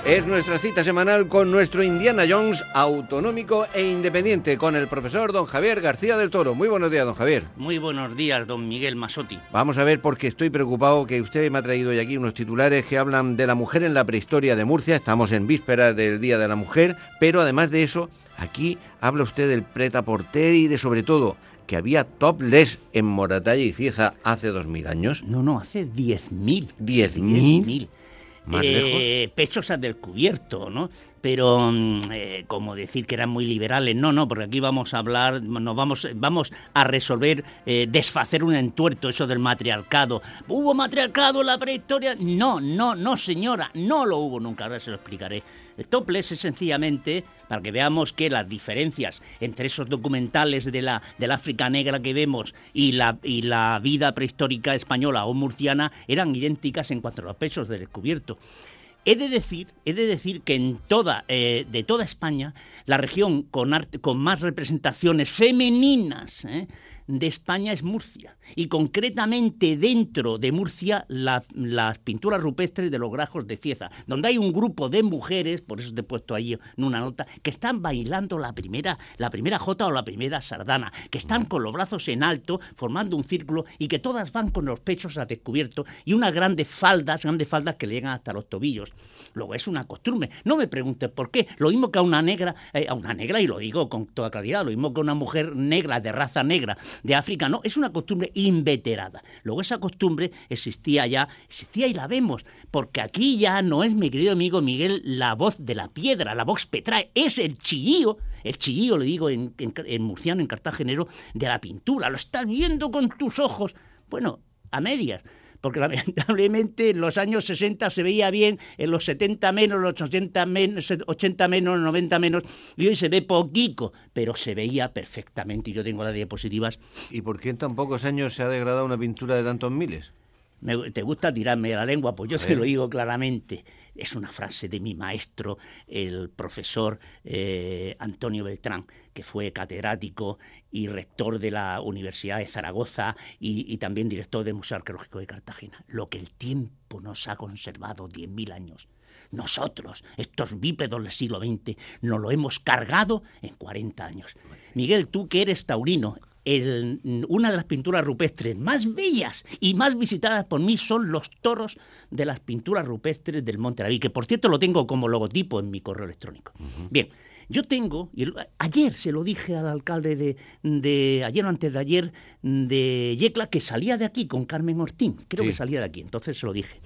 Es nuestra cita semanal con nuestro Indiana Jones autonómico e independiente, con el profesor don Javier García del Toro. Muy buenos días, don Javier. Muy buenos días, don Miguel Masotti. Vamos a ver, porque estoy preocupado que usted me ha traído hoy aquí unos titulares que hablan de la mujer en la prehistoria de Murcia. Estamos en vísperas del Día de la Mujer, pero además de eso, aquí habla usted del prêt-à-porter y de, sobre todo, que había topless en Moratalla y Cieza hace 2000 años. No, hace 10.000. ¿10.000? ¿Más lejos? Pechos al descubierto, ¿no? Pero como decir que eran muy liberales, no, porque aquí vamos a hablar, vamos a resolver, desfacer un entuerto, eso del matriarcado. ¿Hubo matriarcado en la prehistoria? No, señora, no lo hubo nunca, ahora se lo explicaré. El topless es sencillamente para que veamos que las diferencias entre esos documentales de la África negra que vemos y la vida prehistórica española o murciana eran idénticas en cuanto a los pechos del descubierto. He de decir que de toda España, la región con más representaciones femeninas de España es Murcia. Y concretamente dentro de Murcia, las pinturas rupestres de los Grajos de Cieza, donde hay un grupo de mujeres, por eso te he puesto ahí en una nota, que están bailando la primera jota o la primera sardana, que están con los brazos en alto, formando un círculo, y que todas van con los pechos a descubierto y unas grandes faldas que le llegan hasta los tobillos. Luego es una costumbre. No me preguntes por qué. Lo mismo que a una negra, y lo digo con toda claridad, lo mismo que a una mujer negra, de raza negra, de África, no, es una costumbre inveterada. Luego esa costumbre existía y la vemos, porque aquí ya no es, mi querido amigo Miguel, la voz de la piedra, la vox petrae, es el chillío, le digo en murciano, en cartagenero, de la pintura. Lo estás viendo con tus ojos, bueno, a medias, porque lamentablemente en los años 60 se veía bien, en los 70 menos, los 80 menos, 90 menos, y hoy se ve poquito, pero se veía perfectamente, y yo tengo las diapositivas. ¿Y por qué en tan pocos años se ha degradado una pintura de tantos miles? ¿Te gusta tirarme de la lengua? Pues yo te lo digo claramente. Es una frase de mi maestro, el profesor Antonio Beltrán, que fue catedrático y rector de la Universidad de Zaragoza y también director del Museo Arqueológico de Cartagena. Lo que el tiempo nos ha conservado 10.000 años. Nosotros, estos bípedos del siglo XX, nos lo hemos cargado en 40 años. Miguel, tú que eres taurino, una de las pinturas rupestres más bellas y más visitadas por mí son los toros de las pinturas rupestres del Monte Araví, que por cierto lo tengo como logotipo en mi correo electrónico. Uh-huh. Bien, yo tengo, ayer se lo dije al alcalde ayer o antes de ayer, de Yecla, que salía de aquí con Carmen Ortín, creo que salía de aquí, entonces se lo dije.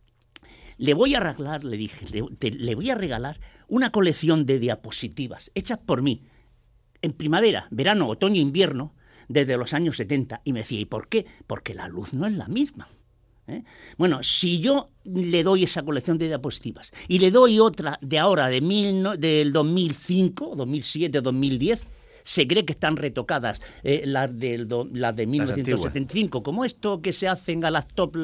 Le voy a regalar, le dije, le voy a regalar una colección de diapositivas hechas por mí en primavera, verano, otoño, invierno, desde los años 70, y me decía, ¿y por qué? Porque la luz no es la misma. Bueno, si yo le doy esa colección de diapositivas y le doy otra de ahora, del 2005, 2007, 2010, se cree que están retocadas las de 1975, como esto que se hacen a las top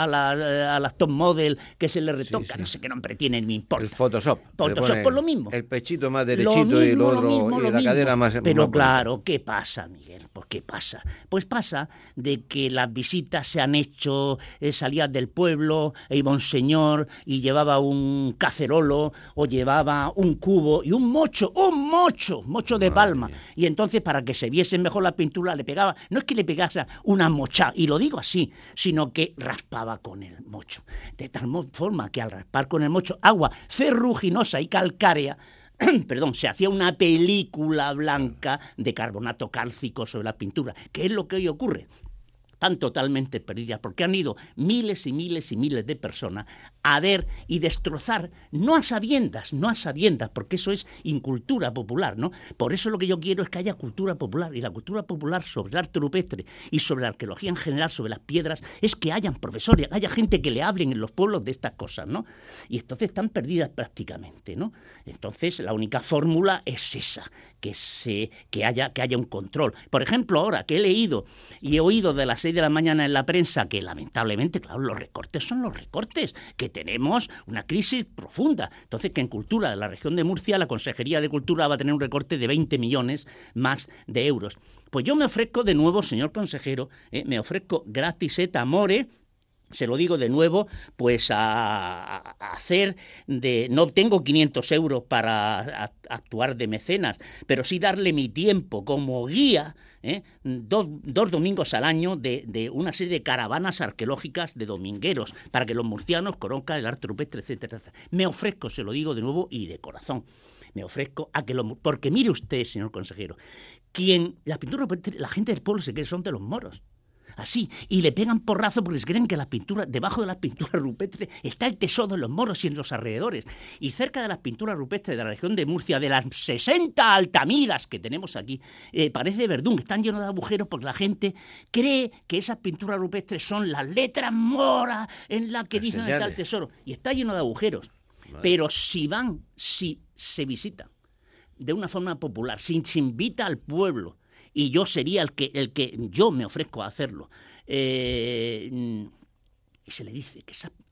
model, que se le retoca, no sé qué nombre tiene, no me importa. El Photoshop. Photoshop, por lo mismo. El pechito más derechito y la cadera más... Pero claro, ¿qué pasa, Miguel? Pues ¿qué pasa? Pues pasa de que las visitas se han hecho, salías del pueblo, iba un señor y llevaba un cacerolo o llevaba un cubo y un mocho de palma. Y entonces, para que se viese mejor la pintura, le pegaba, no es que le pegase una mocha, y lo digo así, sino que raspaba con el mocho. De tal forma que al raspar con el mocho, agua ferruginosa y calcárea, se hacía una película blanca de carbonato cálcico sobre la pintura. ¿Qué es lo que hoy ocurre? Están totalmente perdidas, porque han ido miles y miles y miles de personas a ver y destrozar, no a sabiendas, porque eso es incultura popular, ¿no? Por eso lo que yo quiero es que haya cultura popular, y la cultura popular sobre el arte rupestre y sobre la arqueología en general, sobre las piedras, es que hayan profesores, haya gente que le hablen en los pueblos de estas cosas, ¿no? Y entonces están perdidas prácticamente, ¿no? Entonces la única fórmula es esa, que haya un control. Por ejemplo, ahora que he leído y he oído de las 6 de la mañana en la prensa que lamentablemente, claro, los recortes son los recortes, que tenemos una crisis profunda. Entonces, que en Cultura de la región de Murcia, la Consejería de Cultura va a tener un recorte de 20 millones más de euros. Pues yo me ofrezco de nuevo, señor consejero, me ofrezco gratis et amore, se lo digo de nuevo, pues a hacer de... No tengo 500 euros para actuar de mecenas, pero sí darle mi tiempo como guía, dos domingos al año de una serie de caravanas arqueológicas de domingueros, para que los murcianos conozcan el arte rupestre, etcétera, etcétera. Me ofrezco, se lo digo de nuevo y de corazón, me ofrezco a que porque mire usted, señor consejero, la pintura rupestre, la gente del pueblo se cree son de los moros. Así, y le pegan porrazo porque se creen que debajo de las pinturas rupestres está el tesoro de los moros y en los alrededores. Y cerca de las pinturas rupestres de la región de Murcia, de las 60 Altamiras que tenemos aquí, parece Verdún, están llenos de agujeros porque la gente cree que esas pinturas rupestres son las letras moras en las que dicen que está el tesoro. Y está lleno de agujeros. Vale. Pero si se visita de una forma popular, si se invita al pueblo, y yo sería el que yo me ofrezco a hacerlo. Y se le dice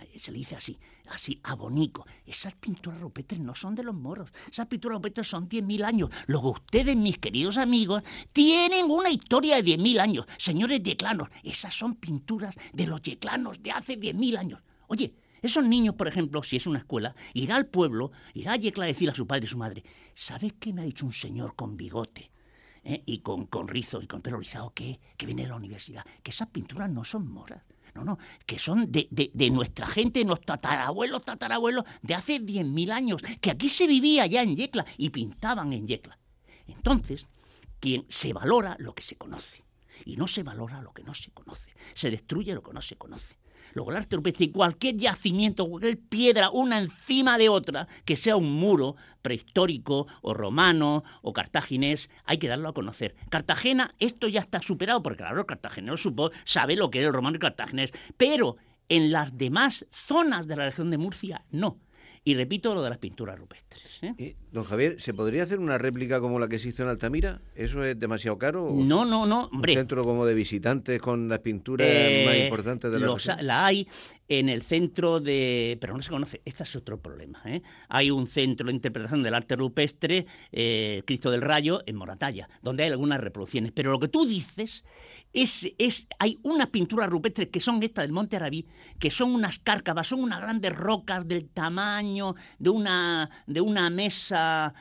así a Bonico, esas pinturas rupestres no son de los moros, esas pinturas rupestres son 10.000 años. Luego ustedes, mis queridos amigos, tienen una historia de 10.000 años. Señores yeclanos, esas son pinturas de los yeclanos de hace 10.000 años. Oye, esos niños, por ejemplo, si es una escuela, irá al pueblo, irá a Yecla a decir a su padre y su madre, ¿sabes qué me ha dicho un señor con bigote? Y con rizo y con pelo rizado que viene de la universidad, que esas pinturas no son moras, no, que son de nuestra gente, nuestros tatarabuelos de hace 10.000 años, que aquí se vivía ya en Yecla y pintaban en Yecla. Entonces, se valora lo que se conoce y no se valora lo que no se conoce, se destruye lo que no se conoce. Luego el arte rupestre y cualquier yacimiento, cualquier piedra, una encima de otra, que sea un muro prehistórico o romano o cartaginés, hay que darlo a conocer. Cartagena, esto ya está superado, porque claro, el cartagenero sabe lo que es el romano y el cartaginés, pero en las demás zonas de la región de Murcia, no. Y repito lo de las pinturas rupestres. Don Javier, ¿se podría hacer una réplica como la que se hizo en Altamira? ¿Eso es demasiado caro? No, hombre. ¿Un centro como de visitantes con las pinturas más importantes de la región? La hay en el centro pero no se conoce. Este es otro problema. Hay un centro de interpretación del arte rupestre, Cristo del Rayo, en Moratalla, donde hay algunas reproducciones. Pero lo que tú dices hay unas pinturas rupestres que son estas del Monte Arabí, que son unas cárcavas, son unas grandes rocas del tamaño de una mesa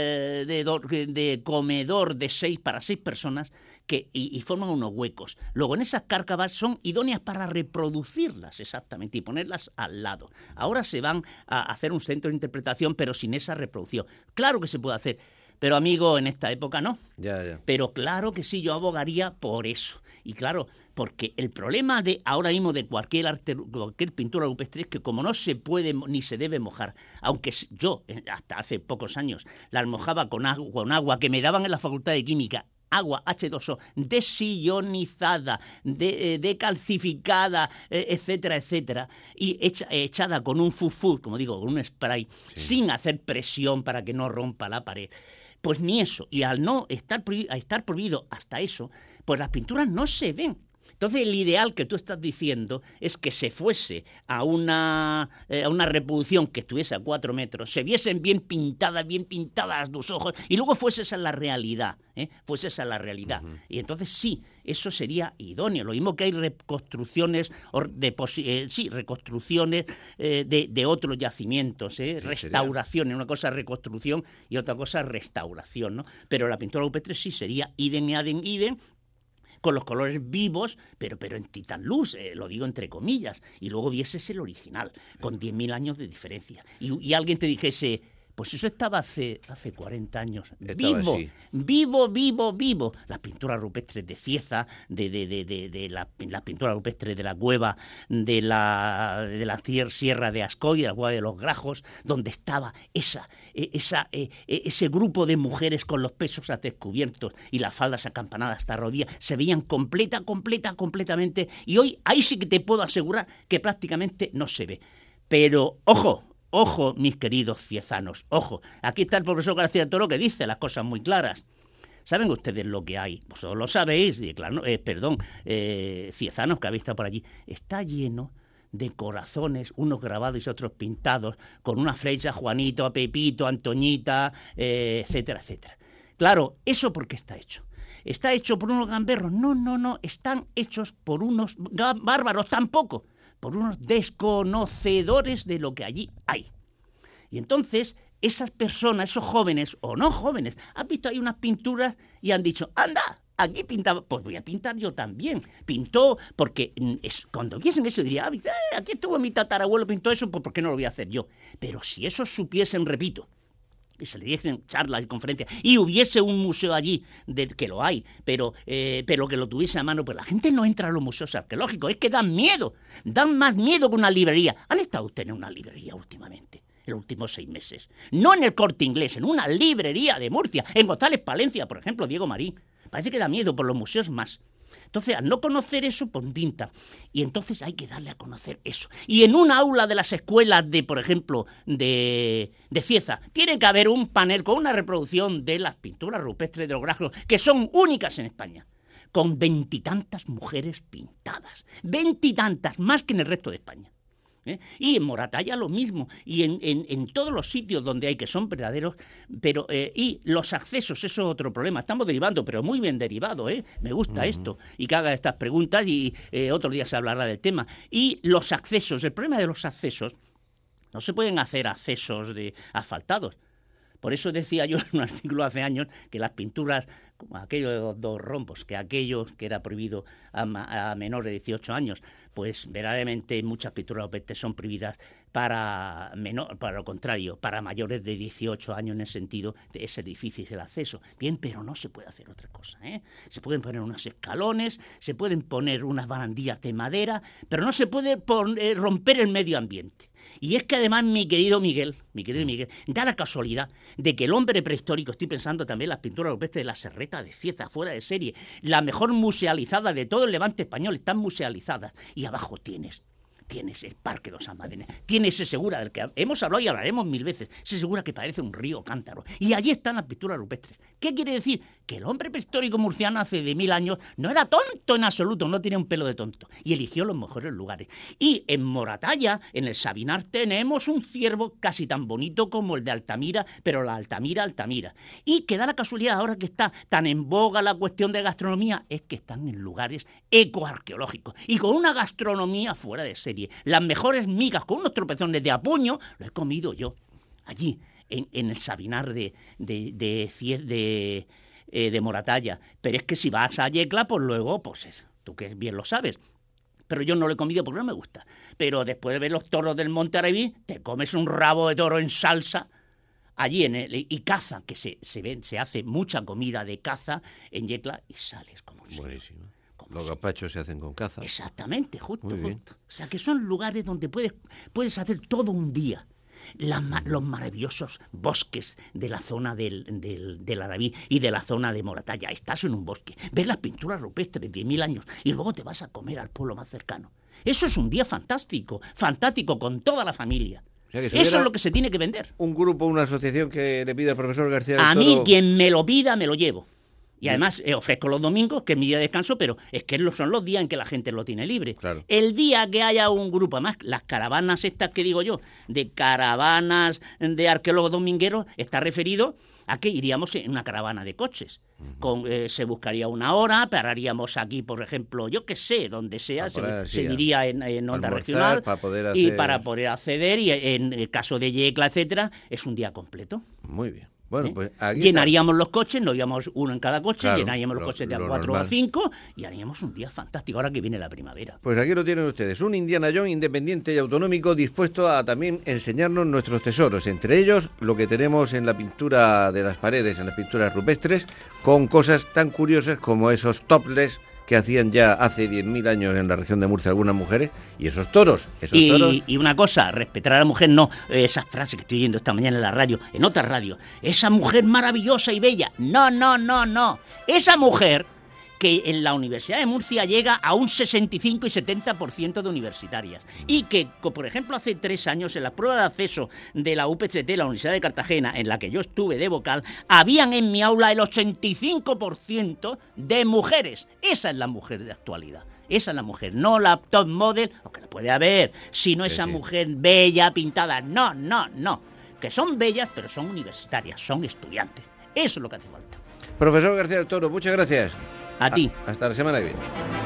de comedor para 6 personas y forman unos huecos. Luego en esas cárcavas son idóneas para reproducirlas exactamente y ponerlas al lado. Ahora se van a hacer un centro de interpretación pero sin esa reproducción. Claro que se puede hacer, pero amigo, en esta época no. Ya. Pero claro que sí, yo abogaría por eso. Y claro, porque el problema de ahora mismo de cualquier pintura rupestre es que como no se puede ni se debe mojar, aunque yo hasta hace pocos años las mojaba con agua que me daban en la Facultad de Química, agua H2O, desillonizada, decalcificada, etcétera, etcétera, y echada con un fufú, como digo, con un spray, sin hacer presión para que no rompa la pared. Pues ni eso, y al no estar prohibido hasta eso, pues las pinturas no se ven. Entonces el ideal que tú estás diciendo es que se fuese a una reproducción que estuviese a 4 metros, se viesen bien pintadas tus ojos, y luego fuese esa la realidad, fuese esa la realidad. Uh-huh. Y entonces sí, eso sería idóneo. Lo mismo que hay reconstrucciones de otros yacimientos, restauraciones, una cosa reconstrucción y otra cosa restauración, ¿no? Pero la pintura rupestre sí sería idem, con los colores vivos, pero en titan luz, lo digo entre comillas, y luego vieses el original, con 10.000 años de diferencia. Y alguien te dijese, pues eso estaba hace 40 años. Vivo. Las pinturas rupestres de Cieza, de la pintura rupestre de la cueva de la sierra de Ascoy, de la cueva de los Grajos, donde estaba ese grupo de mujeres con los pechos a descubiertos y las faldas acampanadas hasta rodillas, se veían completamente, y hoy ahí sí que te puedo asegurar que prácticamente no se ve. Pero, ojo, mis queridos ciezanos, ojo, aquí está el profesor García Toro que dice las cosas muy claras. ¿Saben ustedes lo que hay? Vosotros lo sabéis, ciezanos que habéis estado por allí. Está lleno de corazones, unos grabados y otros pintados, con una flecha, Juanito, Pepito, Antoñita, etcétera, etcétera. Claro, ¿eso por qué está hecho? ¿Está hecho por unos gamberros? No, están hechos por unos bárbaros tampoco. por unos desconocedores de lo que allí hay. Y entonces esas personas, esos jóvenes o no jóvenes, han visto ahí unas pinturas y han dicho, anda, aquí pintaba, pues voy a pintar yo también. Pintó, porque cuando viesen eso diría, aquí estuvo mi tatarabuelo, pintó eso, pues ¿por qué no lo voy a hacer yo? Pero si eso supiesen, repito, y se le diesen charlas y conferencias, y hubiese un museo allí, que lo hay, pero que lo tuviese a mano, pues la gente no entra a los museos arqueológicos, es que dan miedo, dan más miedo que una librería. ¿Han estado ustedes en una librería últimamente? En los últimos 6 meses. No en el Corte Inglés, en una librería de Murcia, en González Palencia, por ejemplo, Diego Marín. Parece que da miedo, por los museos más. Entonces, al no conocer eso, pues pinta. Y entonces hay que darle a conocer eso. Y en un aula de las escuelas de, por ejemplo, de Cieza, tiene que haber un panel con una reproducción de las pinturas rupestres de los Grajos, que son únicas en España, con 20 y tantas mujeres pintadas. 20 y tantas, más que en el resto de España. Y en Moratalla lo mismo, y en todos los sitios donde hay, que son verdaderos, pero y los accesos, eso es otro problema. Estamos derivando, pero muy bien derivado, me gusta esto, y que haga estas preguntas, y otro día se hablará del tema. Y los accesos, el problema de los accesos, no se pueden hacer accesos asfaltados. Por eso decía yo en un artículo hace años que las pinturas, como aquellos de los 2 rombos, que aquellos que era prohibido a menores de 18 años, pues verdaderamente muchas pinturas rupestres son prohibidas para lo contrario, para mayores de 18 años, en el sentido de ser difícil el acceso. Bien, pero no se puede hacer otra cosa, Se pueden poner unos escalones, se pueden poner unas barandillas de madera, pero no se puede romper el medio ambiente. Y es que además, mi querido Miguel, da la casualidad de que el hombre prehistórico, estoy pensando también en las pinturas rupestres de la Serreta de Cieza, fuera de serie, la mejor musealizada de todo el Levante español, están musealizadas. Y abajo tienes el Parque de los Almadenes, tienes ese Segura, del que hemos hablado y hablaremos 1000 veces, ese Segura que parece un río cántaro, y allí están las pinturas rupestres. ¿Qué quiere decir? Que el hombre prehistórico murciano hace de 1000 años no era tonto en absoluto, no tiene un pelo de tonto, y eligió los mejores lugares. Y en Moratalla, en el Sabinar, tenemos un ciervo casi tan bonito como el de Altamira, pero la Altamira, y que da la casualidad, ahora que está tan en boga la cuestión de gastronomía, es que están en lugares ecoarqueológicos, y con una gastronomía fuera de serie. Las mejores migas con unos tropezones de a puño lo he comido yo allí en el Sabinar de Moratalla. Pero es que si vas a Yecla, pues luego, pues tú que bien lo sabes. Pero yo no lo he comido porque no me gusta. Pero después de ver los toros del Monte Arabí, te comes un rabo de toro en salsa allí y caza, que se hace mucha comida de caza en Yecla y sales como un buenísimo. Los gazpachos se hacen con caza. Exactamente, justo. O sea, que son lugares donde puedes hacer todo un día. Los maravillosos bosques de la zona del Arabí y de la zona de Moratalla. Estás en un bosque, ves las pinturas rupestres de 10.000 años y luego te vas a comer al pueblo más cercano. Eso es un día fantástico con toda la familia. O sea, eso es lo que se tiene que vender. Un grupo, una asociación que le pida al profesor García del Toro. A mí, quien me lo pida, me lo llevo. Y además ofrezco los domingos, que es mi día de descanso, pero es que son los días en que la gente lo tiene libre. Claro. El día que haya un grupo, además, las caravanas estas que digo yo, de caravanas de arqueólogos domingueros, está referido a que iríamos en una caravana de coches. Se buscaría una hora, pararíamos aquí, por ejemplo, yo qué sé, donde sea, se diría en onda regional, para poder acceder, y en el caso de Yecla, etcétera, es un día completo. Muy bien. Bueno, pues aquí llenaríamos los coches, nos íbamos uno en cada coche, claro, llenaríamos los coches de a 4 o a 5 y haríamos un día fantástico ahora que viene la primavera. Pues aquí lo tienen ustedes, un Indiana Jones independiente y autonómico dispuesto a también enseñarnos nuestros tesoros, entre ellos lo que tenemos en la pintura de las paredes, en las pinturas rupestres, con cosas tan curiosas como esos topless que hacían ya hace 10.000 años en la región de Murcia algunas mujeres, y esos toros. Y una cosa, respetar a la mujer, no, esas frases que estoy oyendo esta mañana en la radio, en otra radio, esa mujer maravillosa y bella, no, esa mujer que en la Universidad de Murcia llega a un 65 y 70% de universitarias, y que, por ejemplo, hace 3 años en la prueba de acceso de la UPCT, la Universidad de Cartagena, en la que yo estuve de vocal, habían en mi aula el 85% de mujeres. Esa es la mujer de actualidad. Esa es la mujer, no la top model, o que la puede haber, sino esa mujer bella, pintada. No, que son bellas, pero son universitarias, son estudiantes. Eso es lo que hace falta. Profesor García del Toro, muchas gracias. A ti. Hasta la semana que viene.